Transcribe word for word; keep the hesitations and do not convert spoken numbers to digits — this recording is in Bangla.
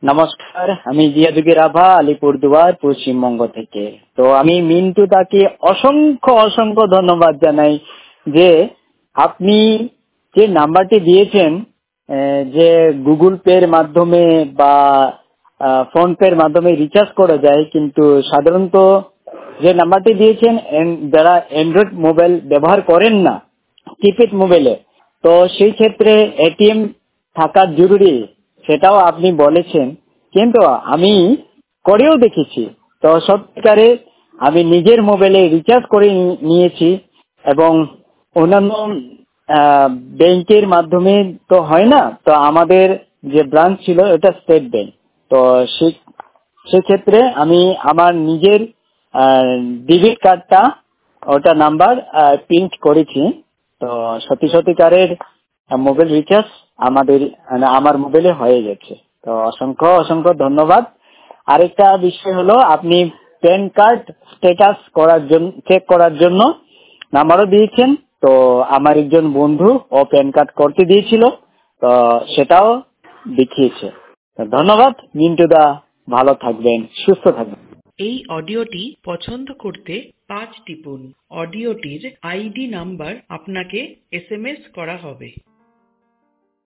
নমস্কার, আমি জিয়াদুগি রাভা, আলিপুরদুয়ার, পশ্চিমবঙ্গ থেকে। তো আমি মিন্টু দাকে অসংখ্য অসংখ্য ধন্যবাদ জানাই যে আপনি যে নাম্বারটি দিয়েছেন, যে গুগল পের মাধ্যমে বা ফোন পের মাধ্যমে রিচার্জ করা যায়, কিন্তু সাধারণত যে নাম্বারটি দিয়েছেন যারা অ্যান্ড্রয়েড মোবাইল ব্যবহার করেন না, কিপ্যাড মোবাইলে, তো সেই ক্ষেত্রে এটিএম থাকা জরুরি, সেটাও আপনি বলেছেন। কিন্তু আমি করেও দেখেছি, তো সত্যিকারে আমি নিজের মোবাইলে রিচার্জ করে নিয়েছি এবং অন্যান্য ব্যাংকের মাধ্যমে তো হয় না, তো আমাদের যে ব্রাঞ্চ ছিল এটা স্টেট ব্যাংক, তো সেক্ষেত্রে আমি আমার নিজের ডেবিট কার্ডটা ওটা নাম্বার প্রিন্ট করেছি। তো সত্যি সত্যিকারের মোবাইল রিচার্জ আমাদের আমার মোবাইলে হয়ে গেছে। তো অসংখ্য অসংখ্য ধন্যবাদ। আরেকটা বিষয় হলো, আপনি প্যান কার্ড স্ট্যাটাস করার জন্য চেক করার জন্য নাম্বারও দিয়েছেন। তো আমার একজন বন্ধু ও প্যান কার্ড করতে দিয়েছিল, তো সেটাও দেখিয়েছে। ধন্যবাদ মিন্টু দা, ভালো থাকবেন, সুস্থ থাকবেন। এই অডিওটি পছন্দ করতে পাঁচ টিপুন। অডিওটির আইডি নাম্বার আপনাকে এস এম এস করা হবে।